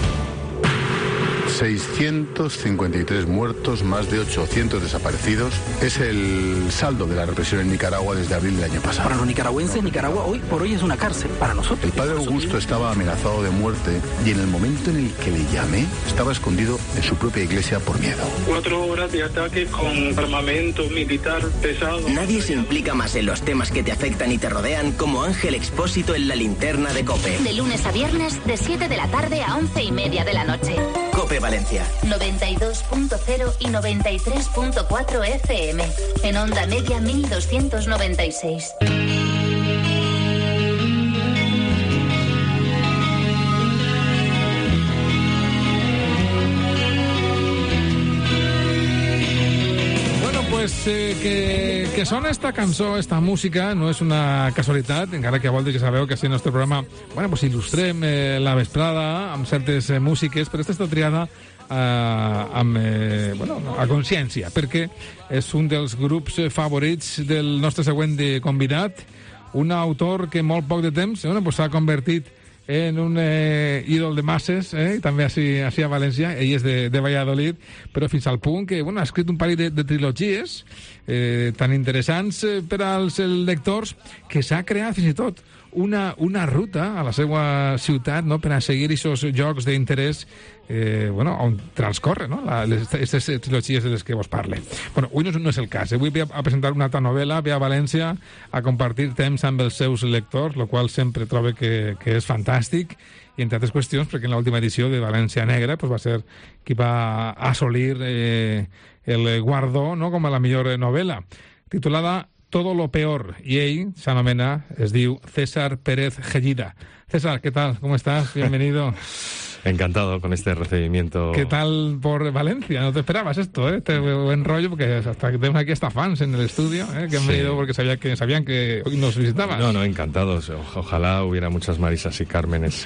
seiscientos cincuenta y tres muertos, más de ochocientos desaparecidos. Es el saldo de la represión en Nicaragua desde abril del año pasado. Para los nicaragüenses, Nicaragua hoy por hoy es una cárcel. Para nosotros. El padre Augusto estaba amenazado de muerte y en el momento en el que le llamé, estaba escondido en su propia iglesia por miedo. Cuatro horas de ataque con armamento militar pesado. Nadie se implica más en los temas que te afectan y te rodean como Ángel Expósito en la linterna de COPE. De lunes a viernes, de siete de la tarde a once y media de la noche. COPE Valencia. noventa y dos punto cero y noventa y tres punto cuatro F M. En onda media mil doscientos noventa y seis. Bueno, pues eh, que, que sona esta cançó, esta música, no és una casualitat, encara que a voltes ja sabeu que així el nostre programa, bueno, pues il·lustrem eh, la vesprada amb certes eh, músiques, però esta està triada eh, amb, eh, bueno, a consciència, perquè és un dels grups favorits del nostre següent convidat, un autor que molt poc de temps bueno, pues s'ha convertit en un eh, ídol de masses, eh, també així, així a València, ell és de, de Valladolid, però fins al punt que bueno, ha escrit un parell de, de trilogies eh, tan interessants eh, per als lectors que s'ha creat fins i tot una, una ruta a la seva ciutat no, per a seguir aquests jocs d'interès eh, bueno, on transcorre no, aquestes trilogies de les que vos parle. Bueno, avui no, no és el cas. Avui ve a presentar una altra novel·la, ve a València a compartir temps amb els seus lectors, el qual sempre trobo que, que és fantàstic, i entre altres qüestions perquè en l'última edició de València Negra pues, va ser qui va assolir eh, el guardó no, com a la millor novel·la, titulada Todo lo peor, y ell s'anomena, es diu César Pérez Gellida. César, ¿qué tal? ¿Cómo estás? Bienvenido. Encantado con este recibimiento. ¿Qué tal por Valencia? No te esperabas esto, ¿eh? Este buen rollo, porque hasta que tenemos aquí hasta fans en el estudio, ¿eh? Que han sí. venido porque sabía que, sabían que hoy nos visitaban. No, no, encantados. O, ojalá hubiera muchas Marisas y Cármenes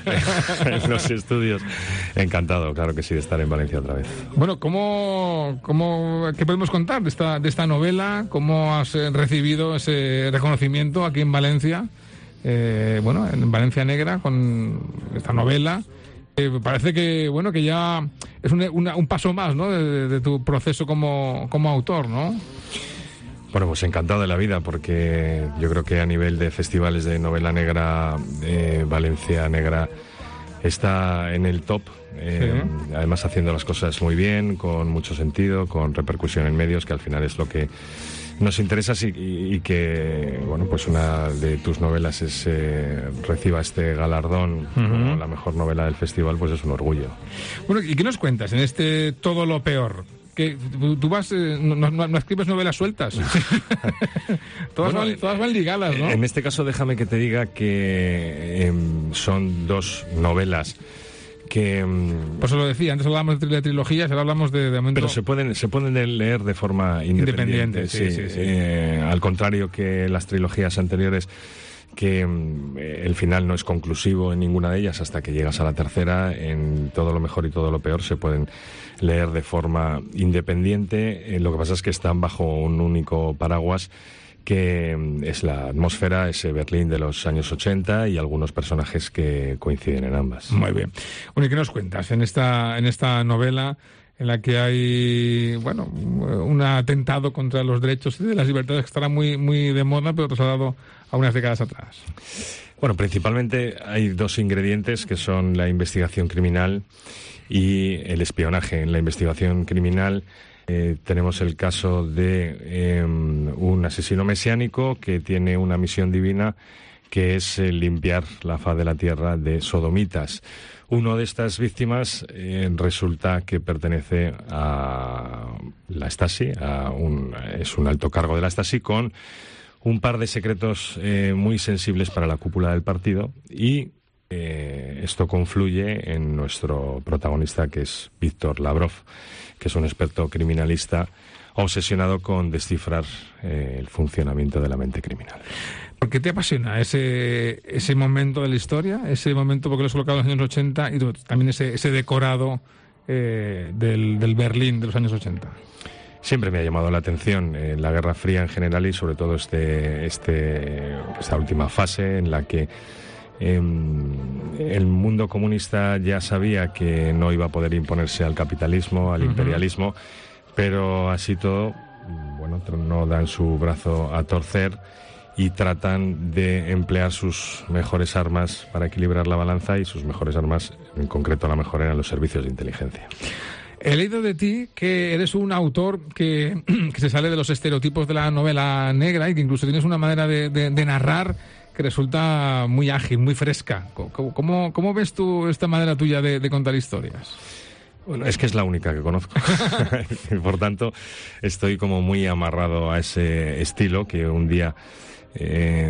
en los estudios. Encantado, claro que sí, de estar en Valencia otra vez. Bueno, ¿cómo, cómo, ¿qué podemos contar de esta, de esta novela? ¿Cómo has recibido ese reconocimiento aquí en Valencia? Eh, bueno, en Valencia Negra, con esta novela. Eh, parece que bueno que ya es un, una, un paso más, ¿no? De, de, de tu proceso como, como autor, ¿no? Bueno, pues encantado de la vida, porque yo creo que a nivel de festivales de novela negra, eh, Valencia Negra está en el top. Eh, sí. Además haciendo las cosas muy bien, con mucho sentido, con repercusión en medios, que al final es lo que nos interesa, y, y, y que bueno, pues una de tus novelas es, eh, reciba este galardón uh-huh. como la mejor novela del festival, pues es un orgullo. Bueno, ¿y qué nos cuentas en este Todo lo peor? Que tú vas, eh, no, no, no escribes novelas sueltas. todas, bueno, van, todas van ligadas, ¿no? En este caso déjame que te diga que eh, son dos novelas que pues eso lo decía, antes hablábamos de trilogías, ahora hablamos de, de momento... Pero se pueden se pueden leer de forma independiente, independiente sí, sí, sí, sí. Eh, al contrario que las trilogías anteriores, que eh, el final no es conclusivo en ninguna de ellas hasta que llegas a la tercera. En Todo lo mejor y todo lo peor se pueden leer de forma independiente, eh, lo que pasa es que están bajo un único paraguas, que es la atmósfera, ese Berlín de los años ochenta y algunos personajes que coinciden en ambas. Muy bien. Bueno, ¿y qué nos cuentas en esta, en esta novela en la que hay, bueno, un atentado contra los derechos y de las libertades que estará muy, muy de moda, pero trasladado a unas décadas atrás? Bueno, principalmente hay dos ingredientes que son la investigación criminal y el espionaje. En la investigación criminal Eh, tenemos el caso de eh, un asesino mesiánico que tiene una misión divina, que es eh, limpiar la faz de la tierra de sodomitas. Uno de estas víctimas eh, resulta que pertenece a la Stasi, a un, es un alto cargo de la Stasi con un par de secretos eh, muy sensibles para la cúpula del partido, y eh, esto confluye en nuestro protagonista, que es Víctor Lavrov, que es un experto criminalista obsesionado con descifrar eh, el funcionamiento de la mente criminal. ¿Por qué te apasiona ese, ese momento de la historia? Ese momento, porque lo has colocado en los años ochenta, y también ese, ese decorado eh, del, del Berlín de los años ochenta. Siempre me ha llamado la atención eh, la Guerra Fría en general, y sobre todo este, este, esta última fase en la que Eh, el mundo comunista ya sabía que no iba a poder imponerse al capitalismo, al uh-huh. imperialismo, pero así todo, bueno, no dan su brazo a torcer y tratan de emplear sus mejores armas para equilibrar la balanza, y sus mejores armas, en concreto la mejor, eran los servicios de inteligencia. He leído de ti que eres un autor que, que se sale de los estereotipos de la novela negra, y que incluso tienes una manera de, de, de narrar que resulta muy ágil, muy fresca. ¿Cómo, cómo, cómo ves tú esta manera tuya de, de contar historias? Bueno, es que es la única que conozco. Por tanto, estoy como muy amarrado a ese estilo que un día, eh,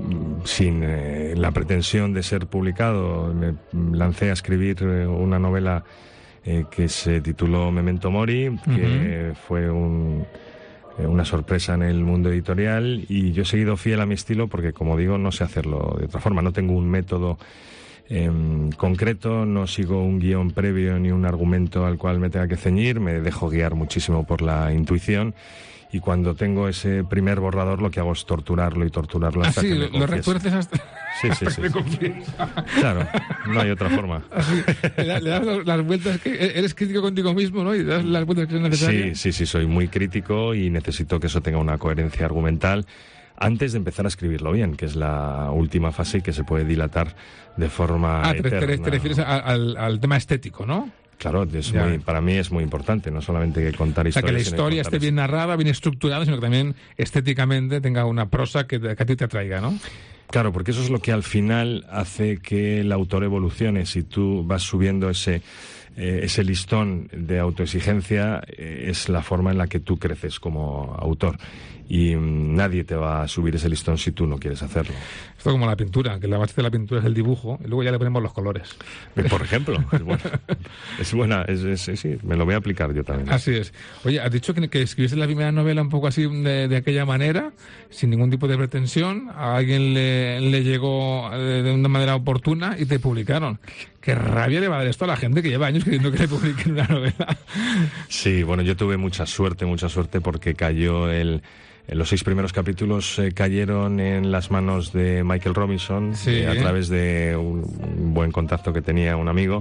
sin eh, la pretensión de ser publicado, me lancé a escribir una novela eh, que se tituló Memento Mori, que uh-huh. fue un... una sorpresa en el mundo editorial, y yo he seguido fiel a mi estilo porque, como digo, no sé hacerlo de otra forma. No tengo un método eh, concreto, no sigo un guión previo ni un argumento al cual me tenga que ceñir, me dejo guiar muchísimo por la intuición, y cuando tengo ese primer borrador lo que hago es torturarlo y torturarlo hasta ah, sí, que me lo confiese. retuerces hasta... Sí, sí, sí. sí. Claro, no hay otra forma. Así, le, das, le das las vueltas, que eres crítico contigo mismo, ¿no? Y das las vueltas que son necesarias. Sí, sí, sí, soy muy crítico y necesito que eso tenga una coherencia argumental antes de empezar a escribirlo bien, que es la última fase y que se puede dilatar de forma ah, te, eterna. Te, te refieres a, al, al tema estético, ¿no? Claro, es muy, para mí es muy importante, no solamente que contar historias. O sea, que la historia esté bien narrada, bien estructurada, sino que también estéticamente tenga una prosa que, que a ti te atraiga, ¿no? Claro, porque eso es lo que al final hace que el autor evolucione. Si tú vas subiendo ese, eh, ese listón de autoexigencia, eh, es la forma en la que tú creces como autor. Y mmm, nadie te va a subir ese listón si tú no quieres hacerlo. Esto como la pintura, que la base de la pintura es el dibujo y luego ya le ponemos los colores. Por ejemplo, es buena. Es buena es, es, sí, me lo voy a aplicar yo también. Así es. Oye, has dicho que, que escribiste la primera novela un poco así de, de aquella manera, sin ningún tipo de pretensión, a alguien le, le llegó de, de una manera oportuna y te publicaron. Qué rabia le va a dar esto a la gente que lleva años queriendo que le publiquen una novela. Sí, bueno, yo tuve mucha suerte, mucha suerte porque cayó el... Los seis primeros capítulos eh, cayeron en las manos de Michael Robinson, sí. eh, a través de un, un buen contacto que tenía un amigo.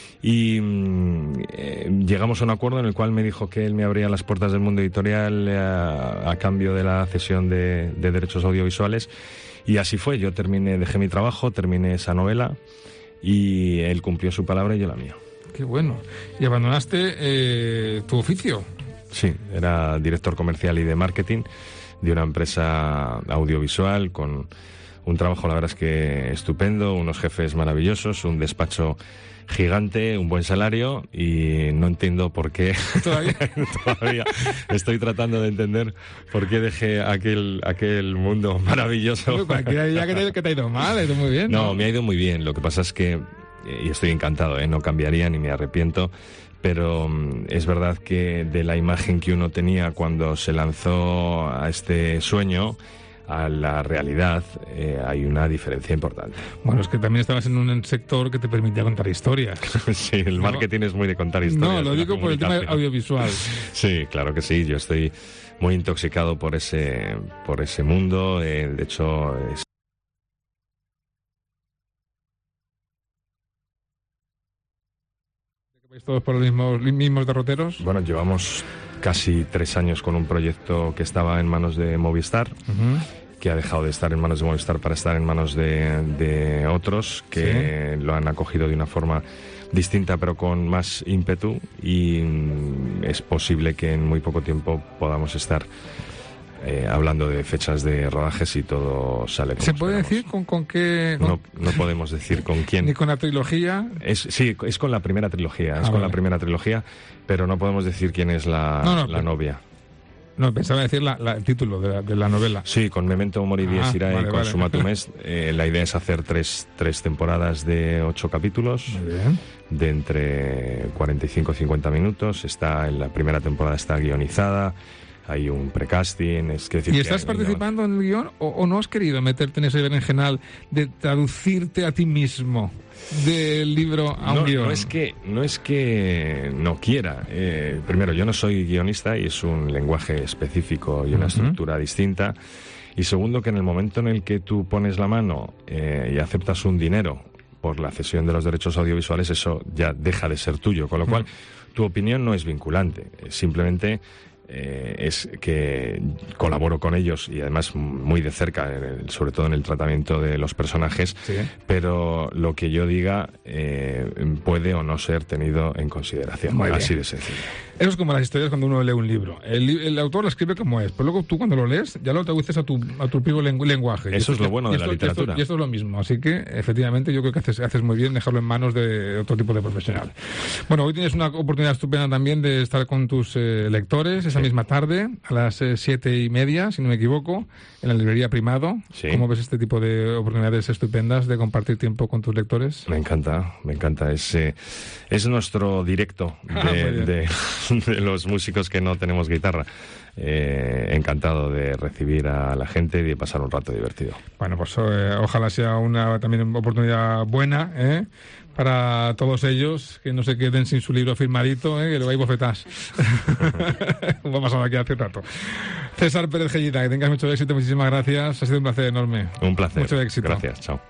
Y mm, eh, llegamos a un acuerdo en el cual me dijo que él me abría las puertas del mundo editorial eh, a, a cambio de la cesión de, de derechos audiovisuales. Y así fue. Yo terminé, dejé mi trabajo, terminé esa novela y él cumplió su palabra y yo la mía. Qué bueno. ¿Y abandonaste eh, tu oficio? Sí, era director comercial y de marketing de una empresa audiovisual con un trabajo, la verdad es que estupendo, unos jefes maravillosos, un despacho gigante, un buen salario, y no entiendo por qué todavía, todavía estoy tratando de entender por qué dejé aquel aquel mundo maravilloso. Cualquiera diría que te, que te ha ido mal, ha ido muy bien. No, no, me ha ido muy bien, lo que pasa es que, y estoy encantado, ¿eh? No cambiaría ni me arrepiento, pero um, es verdad que de la imagen que uno tenía cuando se lanzó a este sueño a la realidad eh, hay una diferencia importante. Bueno, es que también estabas en un sector que te permitía contar historias. Sí, el marketing ¿no? es muy de contar historias. No, lo digo por el tema audiovisual. Sí, claro que sí, yo estoy muy intoxicado por ese, por ese mundo, eh, de hecho... Es... ¿Vais todos por los mismos, mismos derroteros? Bueno, llevamos casi tres años con un proyecto que estaba en manos de Movistar, uh-huh. que ha dejado de estar en manos de Movistar para estar en manos de, de otros que ¿sí? lo han acogido de una forma distinta pero con más ímpetu, y es posible que en muy poco tiempo podamos estar Eh, hablando de fechas de rodajes y todo sale como ¿Se puede esperamos. decir con, con qué...? Con... No, no podemos decir con quién. ¿Ni con la trilogía? Es, sí, es con la primera trilogía, ah, es con vale. la primera trilogía, pero no podemos decir quién es la, no, no, la pero... novia. No, pensaba decir la, la, el título de la, de la novela. Sí, con Memento Mori Dies Irae vale, y Consumatum vale. Est. Eh, la idea es hacer tres, tres temporadas de ocho capítulos, de entre cuarenta y cinco y cincuenta minutos. Está, en la primera temporada está guionizada. Hay un precasting, es decir... ¿Y estás participando en el guión o, o no has querido meterte en ese berenjenal de traducirte a ti mismo del libro a no, un guión? No es que no, es que no quiera. Eh, primero, yo no soy guionista y es un lenguaje específico y una uh-huh. estructura distinta. Y segundo, que en el momento en el que tú pones la mano eh, y aceptas un dinero por la cesión de los derechos audiovisuales, eso ya deja de ser tuyo. Con lo uh-huh. cual, tu opinión no es vinculante. Simplemente... Eh, es que colaboro con ellos y además muy de cerca, sobre todo en el tratamiento de los personajes, sí. pero lo que yo diga eh, puede o no ser tenido en consideración. Muy así bien. De sencillo. Eso es como las historias cuando uno lee un libro. El, el autor lo escribe como es, pero luego tú cuando lo lees ya lo traduces a tu, a tu propio lengu- lenguaje. Eso es lo bueno de esto, la literatura. Y esto, y esto es lo mismo. Así que, efectivamente, yo creo que haces, haces muy bien dejarlo en manos de otro tipo de profesional. Bueno, hoy tienes una oportunidad estupenda también de estar con tus eh, lectores esa sí. misma tarde, a las eh, siete y media, si no me equivoco, en la librería Primado. Sí. ¿Cómo ves este tipo de oportunidades estupendas de compartir tiempo con tus lectores? Me encanta, me encanta. Es, eh, es nuestro directo de, ah, de, de los músicos que no tenemos guitarra. eh, encantado de recibir a la gente y de pasar un rato divertido. Bueno, pues eh, ojalá sea una también oportunidad buena, ¿eh? Para todos ellos, que no se queden sin su libro firmadito, ¿eh? Que lo hay bofetás. Como ha pasado aquí hace rato. César Pérez Gellita, que tengas mucho éxito, muchísimas gracias. Ha sido un placer enorme. Un placer. Mucho éxito. Gracias, chao.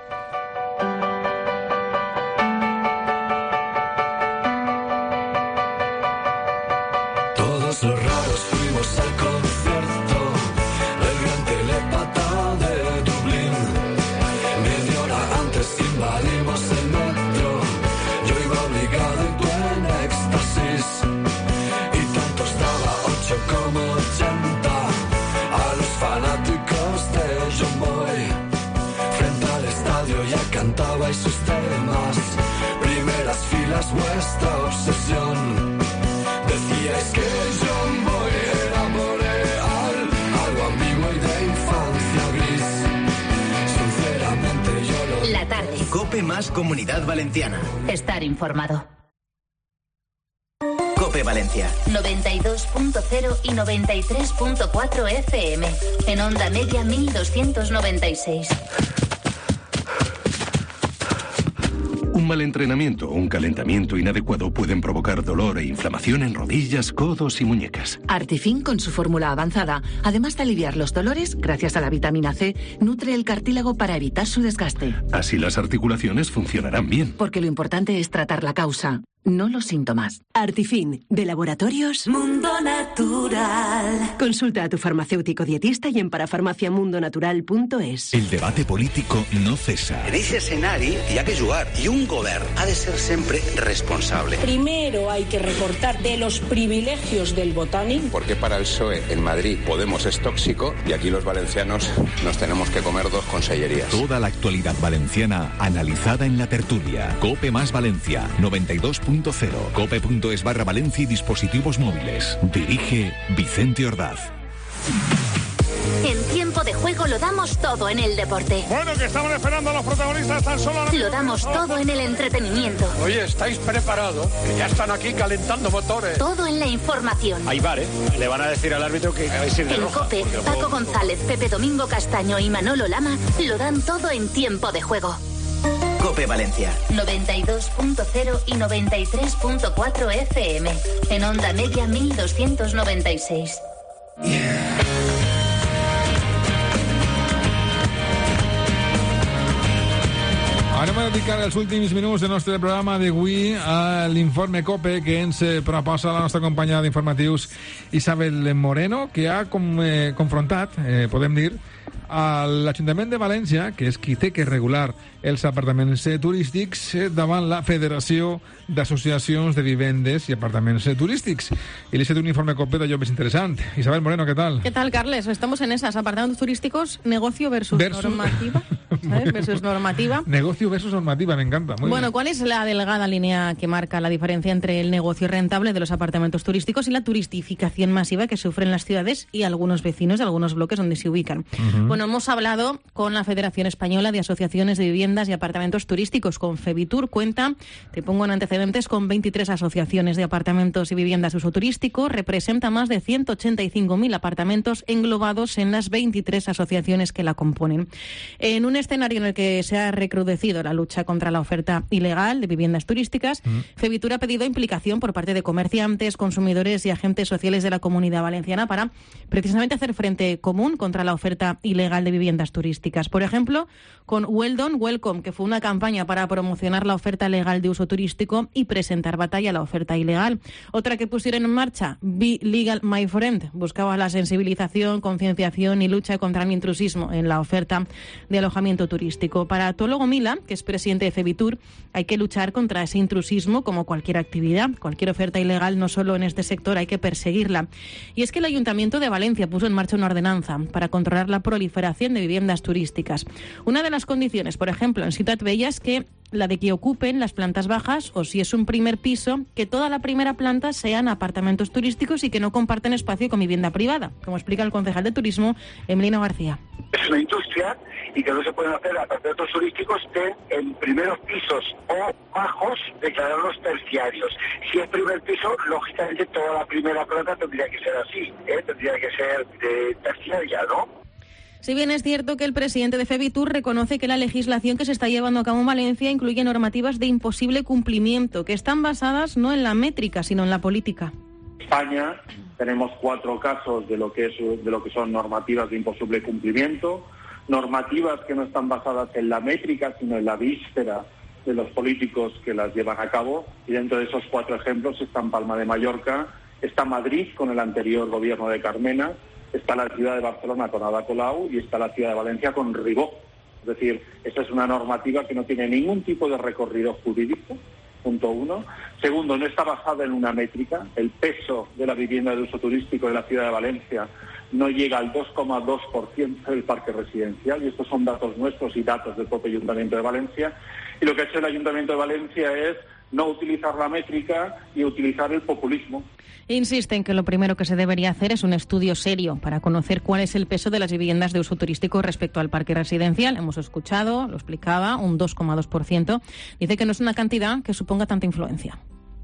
Todos los raros fuimos al concierto del gran telepata de Dublín. Media hora antes invadimos el metro. Yo iba obligado y tú en éxtasis. Y tanto estaba ocho como ochenta. A los fanáticos de John Boy. Frente al estadio ya cantabais sus temas. Primeras filas, vuestra obsesión. Decíais que John Boy era boreal, algo ambiguo y de infancia gris. Sinceramente yo lo... La tarde. Cope más Comunidad Valenciana. Estar informado. Cope Valencia. noventa y dos punto cero y noventa y tres punto cuatro F M. En onda media mil doscientos noventa y seis. Un mal entrenamiento o un calentamiento inadecuado pueden provocar dolor e inflamación en rodillas, codos y muñecas. Artifin, con su fórmula avanzada, además de aliviar los dolores, gracias a la vitamina C, nutre el cartílago para evitar su desgaste. Así las articulaciones funcionarán bien. Porque lo importante es tratar la causa, no los síntomas. Artifin, de Laboratorios Mundo Natural. Consulta a tu farmacéutico dietista y en parafarmaciamundonatural punto es. El debate político no cesa. En ese escenari hi ha que jugar i un govern ha de ser sempre responsable. Primero hay que recortar de los privilegios del botánico. Porque para el P S O E en Madrid Podemos es tóxico y aquí los valencianos nos tenemos que comer dos consellerías. Toda la actualidad valenciana analizada en la tertulia. Cope más Valencia, noventa y dos punto cero. Cope punto es barra Valencia y dispositivos móviles. Dirige Vicente Ordaz. En tiempo de juego lo damos todo en el deporte. Bueno, que estamos esperando a los protagonistas tan solo... Lo damos todo en el entretenimiento. Oye, ¿estáis preparados? Que ya están aquí calentando motores. Todo en la información. Hay bar, ¿eh? Le van a decir al árbitro que vais a ir de En roja, COPE, porque el Paco juego... González, Pepe Domingo Castaño y Manolo Lama lo dan todo en tiempo de juego. Cope Valencia. noventa y dos punto cero y noventa y tres punto cuatro F M. En onda media mil doscientos noventa y seis. Yeah. Anem a dedicar els últims minuts del nostre programa d'avui a l'informe COPE que ens proposa la nostra companya d'informatius Isabel Moreno, que ha com, eh, confrontat, eh, podem dir, a l'Ajuntament de València, que és qui té que regular els apartaments turístics, davant la Federació d'Associacions de Vivendes i Apartaments Turístics. Y le he hecho un informe COPE d'allò més interessant. Isabel Moreno, ¿qué tal? ¿Qué tal, Carles? Estamos en esas, apartamentos turísticos, negocio versus, versus... normativa. ¿Sabes? Versus normativa. Negocio versus normativa, me encanta. Muy bueno, bien. ¿Cuál es la delgada línea que marca la diferencia entre el negocio rentable de los apartamentos turísticos y la turistificación masiva que sufren las ciudades y algunos vecinos de algunos bloques donde se ubican? Uh-huh. Bueno, hemos hablado con la Federación Española de Asociaciones de Viviendas y Apartamentos Turísticos, con FEBITUR. Cuenta, te pongo en antecedentes, con veintitrés asociaciones de apartamentos y viviendas de uso turístico. Representa más de ciento ochenta y cinco mil apartamentos englobados en las veintitrés asociaciones que la componen. En un escenario en el que se ha recrudecido la lucha contra la oferta ilegal de viviendas turísticas, mm. FEBITUR ha pedido implicación por parte de comerciantes, consumidores y agentes sociales de la Comunidad Valenciana para precisamente hacer frente común contra la oferta ilegal de viviendas turísticas. Por ejemplo, con Weldon Welcome, que fue una campaña para promocionar la oferta legal de uso turístico y presentar batalla a la oferta ilegal. Otra que pusieron en marcha, Be Legal My Friend, buscaba la sensibilización, concienciación y lucha contra el intrusismo en la oferta de alojamiento turístico. Para Tólogo Mila, que es presidente de FEBITUR, hay que luchar contra ese intrusismo como cualquier actividad. Cualquier oferta ilegal, no solo en este sector, hay que perseguirla. Y es que el Ayuntamiento de Valencia puso en marcha una ordenanza para controlar la proliferación de viviendas turísticas. Una de las condiciones, por ejemplo, en Ciutat Bella, es que la de que ocupen las plantas bajas o, si es un primer piso, que toda la primera planta sean apartamentos turísticos y que no comparten espacio con vivienda privada, como explica el concejal de turismo, Emilino García. Es una industria y que no se pueden hacer apartamentos turísticos de, en primeros pisos o bajos, declararlos terciarios. Si es primer piso, lógicamente toda la primera planta tendría que ser así, ¿eh? tendría que ser de terciaria, ¿no? Si bien es cierto que el presidente de FEBITUR reconoce que la legislación que se está llevando a cabo en Valencia incluye normativas de imposible cumplimiento, que están basadas no en la métrica, sino en la política. En España tenemos cuatro casos de lo que es, de lo que son normativas de imposible cumplimiento, normativas que no están basadas en la métrica, sino en la víscera de los políticos que las llevan a cabo, y dentro de esos cuatro ejemplos están Palma de Mallorca, está Madrid con el anterior gobierno de Carmena, está la ciudad de Barcelona con Ada Colau y está la ciudad de Valencia con Ribó. Es decir, esta es una normativa que no tiene ningún tipo de recorrido jurídico, punto uno. Segundo, no está basada en una métrica. El peso de la vivienda de uso turístico de la ciudad de Valencia no llega al dos coma dos por ciento del parque residencial, y estos son datos nuestros y datos del propio Ayuntamiento de Valencia. Y lo que ha hecho el Ayuntamiento de Valencia es no utilizar la métrica y utilizar el populismo. Insiste en que lo primero que se debería hacer es un estudio serio para conocer cuál es el peso de las viviendas de uso turístico respecto al parque residencial. Hemos escuchado, lo explicaba, un dos coma dos por ciento. Dice que no es una cantidad que suponga tanta influencia.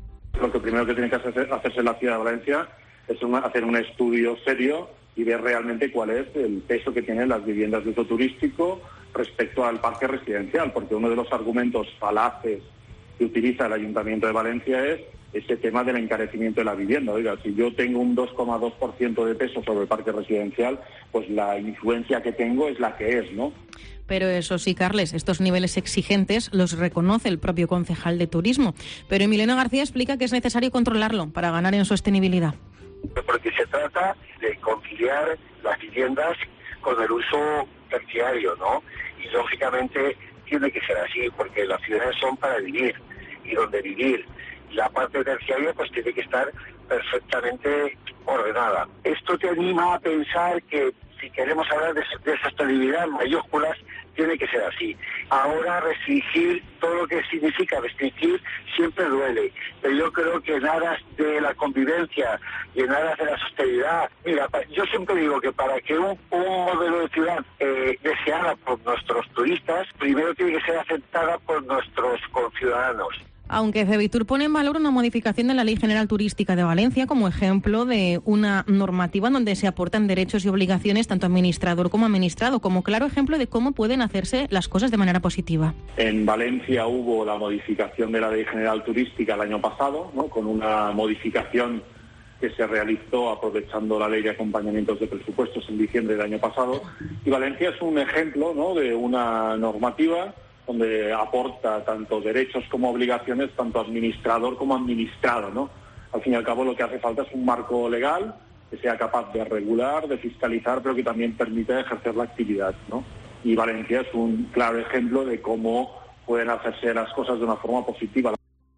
Lo que primero que tiene que hacerse, hacerse en la ciudad de Valencia es una, hacer un estudio serio y ver realmente cuál es el peso que tienen las viviendas de uso turístico respecto al parque residencial, porque uno de los argumentos falaces que utiliza el Ayuntamiento de Valencia es ese tema del encarecimiento de la vivienda. Oiga, si yo tengo un dos coma dos por ciento de peso sobre el parque residencial, pues la influencia que tengo es la que es, ¿no? Pero eso sí, Carles, estos niveles exigentes los reconoce el propio concejal de turismo. Pero Emiliano García explica que es necesario controlarlo para ganar en sostenibilidad. Porque se trata de conciliar las viviendas con el uso terciario, ¿no? Y lógicamente tiene que ser así, porque las ciudades son para vivir, y donde vivir la parte terciaria pues tiene que estar perfectamente ordenada. Esto te anima a pensar que si queremos hablar de, de sostenibilidad en mayúsculas, tiene que ser así. Ahora restringir, todo lo que significa restringir, siempre duele. Pero yo creo que en aras de la convivencia y en aras de la sostenibilidad, mira, yo siempre digo que para que un, un modelo de ciudad eh, deseada por nuestros turistas, primero tiene que ser aceptada por nuestros conciudadanos. Aunque FEBITUR pone en valor una modificación de la Ley General Turística de Valencia como ejemplo de una normativa donde se aportan derechos y obligaciones tanto administrador como administrado, como claro ejemplo de cómo pueden hacerse las cosas de manera positiva. En Valencia hubo la modificación de la Ley General Turística el año pasado, ¿no?, con una modificación que se realizó aprovechando la Ley de Acompañamientos de Presupuestos en diciembre del año pasado. Y Valencia es un ejemplo, ¿no?, de una normativa donde aporta tanto derechos como obligaciones, tanto administrador como administrado, ¿no? Al fin y al cabo lo que hace falta es un marco legal que sea capaz de regular, de fiscalizar, pero que también permita ejercer la actividad, ¿no? Y Valencia es un claro ejemplo de cómo pueden hacerse las cosas de una forma positiva.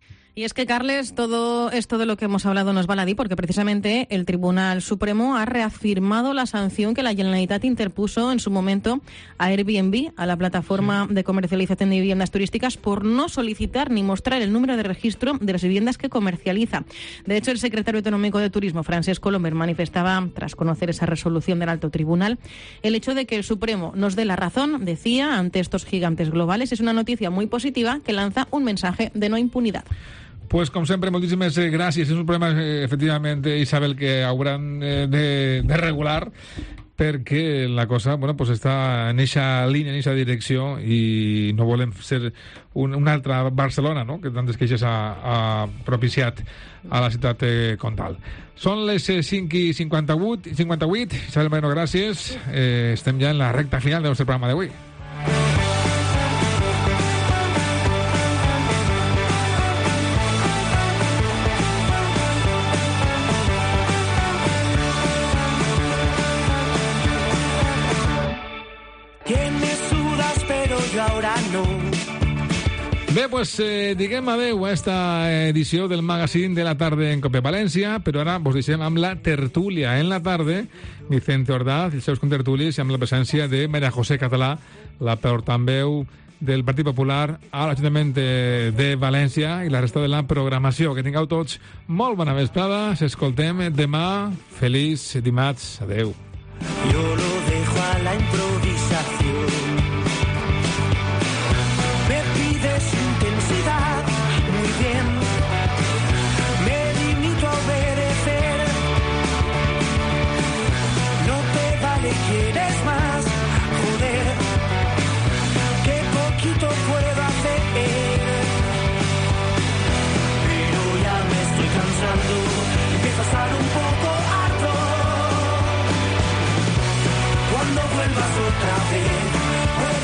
Y es que, Carles, todo esto de lo que hemos hablado no es baladí, porque precisamente el Tribunal Supremo ha reafirmado la sanción que la Generalitat interpuso en su momento a Airbnb, a la plataforma de comercialización de viviendas turísticas, por no solicitar ni mostrar el número de registro de las viviendas que comercializa. De hecho, el secretario autonómico de Turismo, Francesc Colomber, manifestaba, tras conocer esa resolución del alto tribunal, el hecho de que el Supremo nos dé la razón, decía, ante estos gigantes globales. Es una noticia muy positiva que lanza un mensaje de no impunidad. Pues, com sempre, moltíssimes gràcies. És un problema, efectivament, Isabel, que hauran de, de regular, perquè la cosa, bueno, pues està en eixa línia, en eixa direcció, i no volem ser un, una altra Barcelona, no?, que tantes queixes ha, ha propiciat a la ciutat eh, comtal. Són les cinc i cinquanta-vuit, cinquanta-vuit. Isabel Moreno, gràcies. Eh, estem ja en la recta final del nostre programa d'avui. Bé, pues eh, diguem adeu a esta edició del magazine de la tarda en Cope València, però ara vos deixem amb la tertúlia en la tarda. Vicente Ordaz, els seus contertulis, i amb la presència de Maria José Català, la portaveu del Partit Popular a l'Ajuntament de, de València i la resta de la programació. Que tingueu tots molt bona vesprada. S'escoltem demà. Feliç dimarts. Adeu. Yo lo dejo a la improvisación. Me pides intensidad, muy bien. Me limito a obedecer. No te vale, quieres más, joder. Qué poquito puedo hacer. Pero ya me estoy cansando. Empiezo a estar un poco harto. Cuando vuelvas otra vez.